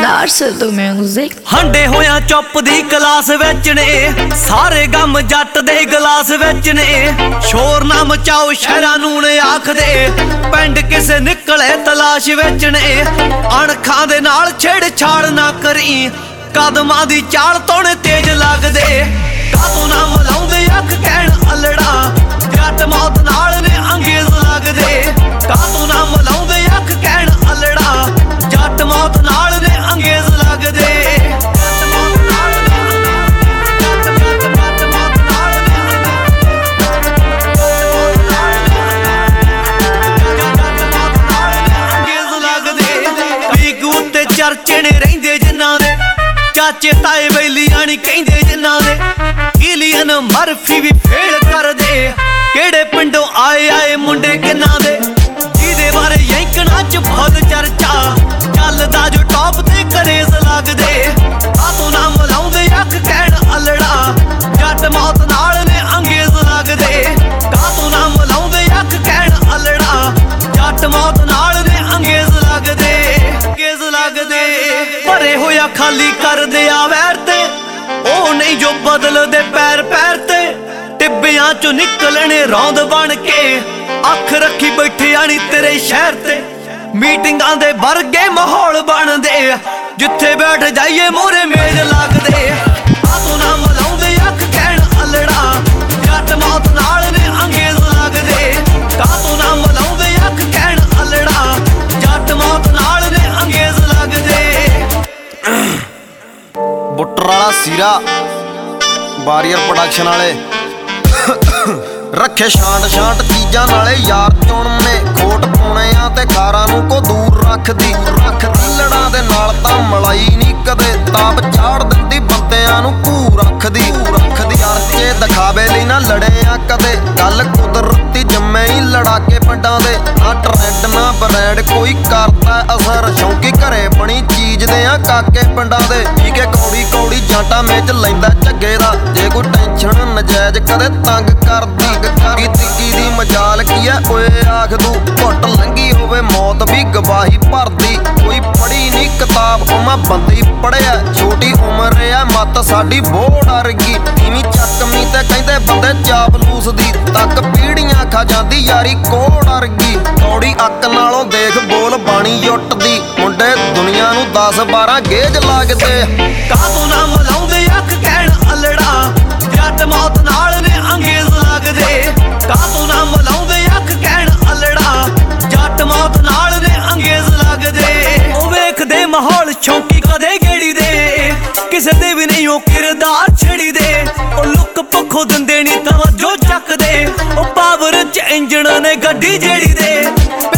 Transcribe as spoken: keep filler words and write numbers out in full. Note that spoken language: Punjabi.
Star Sadu Music। ਹੰਡੇ ਹੋਇਆ ਚੁੱਪ ਦੀ ਕਲਾਸ ਵਿੱਚ ਨੇ ਸਾਰੇ ਗਮ ਜੱਟ ਦੇ ਗਲਾਸ ਵਿੱਚ ਨੇ ਸ਼ੋਰ ਨਾ ਮਚਾਓ ਸ਼ਹਿਰਾਂ ਨੂੰ ਨੇ ਆਖਦੇ ਪਿੰਡ ਕਿਸੇ ਨਿਕਲੇ ਤਲਾਸ਼ ਵਿੱਚ ਨੇ ਅਣਖਾਂ ਦੇ ਨਾਲ ਛੇੜ ਛਾੜ ਨਾ ਕਰੀ ਕਦਮਾਂ ਦੀ ਚਾਲ ਤੋਣੇ ਤੇਜ਼ ਲੱਗਦੇ ਕਾਤੋਂ ਨਾ ਮਲਾਉਂਦੇ ਅੱਖ ਕਹਿਣ ਅਲੜਾ ਜੱਟ ਮੌਤ ਨਾਲ ਨੇ ਅੰਗੇਜ਼ ਲੱਗਦੇ ਕਾਤੋਂ ਨਾ ਮਲਾਉਂਦੇ ਅੱਖ ਕਹਿਣ ਅਲੜਾ ਜੱਟ ਮੌਤ ਨਾਲ ਨੇ ਅੰਗੇਜ਼ ਲੱਗਦੇ ਚਰਚੇ ਨੇ ਰਹਿੰਦੇ ਜਿਨ੍ਹਾਂ ਦੇ ਚਾਚੇ ਤਾਏ ਬੈਲੀਆਂ ਨੀ ਕਹਿੰਦੇ ਜਿਨ੍ਹਾਂ ਦੇ ਕਿਲੀਅਨ ਮਰਫੀ ਵੀ ਫੇਲ ਕਰਦੇ ਕਿਹੜੇ ਪਿੰਡੋਂ ਆਏ ਆਏ ਮੁੰਡੇ ਕਿੰਨਾਂ ਦੇ ਜਿਹਦੇ ਬਾਰੇ ਯੈਂਕਣਾ ਚ ਬਹੁਤ ਚਰਚਾ ਚੱਲਦਾ ਜੋ ਟੌਪ ਤੇ ਕਰੇਜ਼ ਲੱਗਦੇ ਆਤੋਂ ਨਾ ਮਲਾਉਂਦੇ ਅੱਖ ਕਹਿਣ ਅਲੜਾ ਜੱਟ ਮੌਤ ਨਾਲ ਨੇ ਅੰਗੇਜ਼ ਲੱਗਦੇ ਕਾਤੋਂ ਨਾ ਮਲਾਉਂਦੇ ਅੱਖ ਕਹਿਣ ਅਲੜਾ ਜੱਟ ਮੌਤ ਨਾਲ ਨੇ ਅੰਗੇਜ਼ ਲੱਗਦੇ ਅੰਗੇਜ਼ ਲੱਗਦੇ ਭਰੇ ਹੋਇਆ ਖਾਲੀ ਕਰਦੇ ਆ ਵੈਰ ਤੇ ਉਹ ਨਹੀਂ ਜੋ ਬਦਲਦੇ ਪੈਰ ਪੈਰ ਤੇ ਟਿੱਬਿਆਂ ਚੋਂ ਨਿਕਲਣੇ ਰੌਂਦ ਬਣ ਕੇ ਅੱਖ ਰੱਖੀ ਬੈਠਿਆ ਨੀ ਤੇਰੇ ਸ਼ਹਿਰ ਤੇ ਮੀਟਿੰਗਾਂ ਦੇ ਵਰਗੇ ਮਾਹੌਲ ਬਣਦੇ ਜਿੱਥੇ ਬੈਠ ਜਾਈਏ ਮੂਹਰੇ ਮੇਜ਼ ਲੱਗਦੇ ਆਤੋਂ ਨਾ ਮਲਾਉਂਦੇ ਅੱਖ ਕਹਿਣ ਅਲੜਾ ਜੱਟ ਮੌਤ ਨਾਲ ਨੇ ਅੰਗੇਜ਼ ਲੱਗਦੇ ਕਾਤੋਂ ਨਾ ਮਲਾਉਂਦੇ ਅੱਖ ਕਹਿਣ ਅਲੜਾ ਜੱਟ ਮੌਤ ਨਾਲ ਨੇ ਅੰਗੇਜ਼ ਲੱਗਦੇ ਬੁੱਟਰ ਵਾਲਾ ਸੀਰਾ ਵਾਰੀਅਰ ਪ੍ਰੋਡਕਸ਼ਨ ਵਾਲੇ ਰੱਖੇ ਛਾਂਟ ਛਾਂਟ ਚੀਜ਼ਾਂ ਨਾਲੇ ਯਾਰ ਚੁਣਨੇ ਖੋਟ ਪਾਉਣਿਆਂ ਤੇ ਖਾਰਾਂ ਨੂੰ ਕੋ ਦੂਰ ਰੱਖਦੀ ਰੱਖਦੀ ਲੜਾਂ ਦੇ ਨਾਲ ਤਾਂ ਮਲਾਈ ਨਹੀਂ ਕਦੇ ਤਾਪ ਚਾੜ ਦਿੰਦੀ ਬੰਦਿਆਂ ਨੂੰ ਭੂ ਰੱਖਦੀ ਰੱਖਦੀ ਅਰਚੇ ਦਿਖਾਵੇ ਲਈ ਨਾ ਲੜਿਆ ਕਦੇ ਗੱਲ ਕੁਦਰਤੀ ਜੰਮੇ ਹੀ ਲੜਾ ਕੇ ਪਿੰਡਾਂ ਦੇ ਨਾ ਟਰੈਂਡ ਨਾ ਬਰੈਂਡ ਕੋਈ ਕਰਦਾ ਅਸਰ ਸ਼ੌਂਕੀ ਘਰੇ ਬਣੀ ਚੀਜ਼ ਦੇ ਆ ਕਾਕੇ ਪਿੰਡਾਂ ਦੇ ਠੀਕ ਹੈ ਕੌੜੀ ਕੌੜੀ ਜਾਂਟਾ ਮੇਚ ਲੈਂਦਾ ਝੱਗੇ ਦਾ ਜੇ ਕੋਈ ਟੈਨਸ਼ਨ ਨਜਾਇਜ਼ ਕਦੇ ਤੰਗ ਕਰਦੀ ਕੀ ਤਿੱਕੀ ਦੀ ਮਜਾਲ ਕੀ ਐ ਓਏ ਆਖ ਦੂ ਘੁੱਟ ਲੰਗੀ ਹੋਵੇ ਮੌਤ ਵੀ ਗਵਾਹੀ ਭਰਦੀ ਕੋਈ ਪੜੀ ਨਹੀਂ ਕਿਤਾਬ ਉਹ ਮੈਂ ਬੰਦੀ ਪੜਿਆ ਛੋਟੀ ਉਮਰ ਐ ਮੱਤ ਸਾਡੀ ਬਹੁਤ ਡਰ ਗਈ ਇਵੇਂ ਚੱਕਮੀ ਤੇ ਕਹਿੰਦੇ ਬੰਦੇ ਚਾਪਲੂਸ ਦੀ ਤੱਕ ਪੀੜੀਆਂ ਖਾ ਜਾਂਦੀ ਯਾਰੀ ਕੋੜ ਡਰ ਗਈ ਕੌੜੀ ਅੱਕ ਨਾਲੋਂ ਦੇਖ ਬੋਲ ਬਾਣੀ ਜੁੱਟਦੀ ਮੁੰਡੇ ਦੁਨੀਆ ਨੂੰ ਦਸ ਬਾਰਾਂ ਗੇਜ ਲੱਗਦੇ ਕਾਤੋਂ ਨਾ ਮਲਾਉਂਦੇ ਅੱਖ ਕਹਿਣ ਅਲੜਾ ਜੱਟ ਮੌਤ ਨਾਲ ਨੇ ਅੰਗੇਜ਼ ਲੱਗਦੇ ਕਾਤੋਂ ਨਾ ਮਲਾਉਂਦੇ ਅੱਖ ਕਹਿਣ ਅਲੜਾ ਜੱਟ ਮੌਤ ਨਾਲ ਨੇ ਅੰਗੇਜ਼ ਲੱਗਦੇ ਉਹ ਵੇਖਦੇ ਮਾਹੌਲ ਸ਼ੌਂਕੀ ਕਦੇ ਗੇੜੀ ਦੇ ਕਿਸੇ ਦੇ ਵੀ ਨਹੀਂ ਉਹ ਕਿਰਦਾਰ ਛੜੀ ਦੇ ਉਹ ਲੁੱਕ ਪੱਖੋਂ ਦਿੰਦੇ ਨੀ ਤਵੱਜੋ ਚੱਕਦੇ ਉਹ ਪਾਵਰ ਚ ਇੰਜਣ ਨੇ ਗੱਡੀ ਜਿਹੜੀ ਦੇ